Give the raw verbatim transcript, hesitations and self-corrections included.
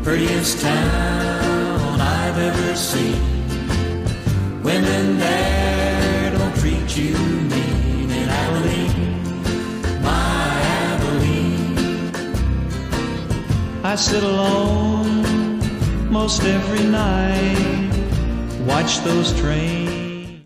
prettiest town I've ever seen. Women there don't treat you mean in Abilene, my Abilene. I sit alone most every night, watch those trains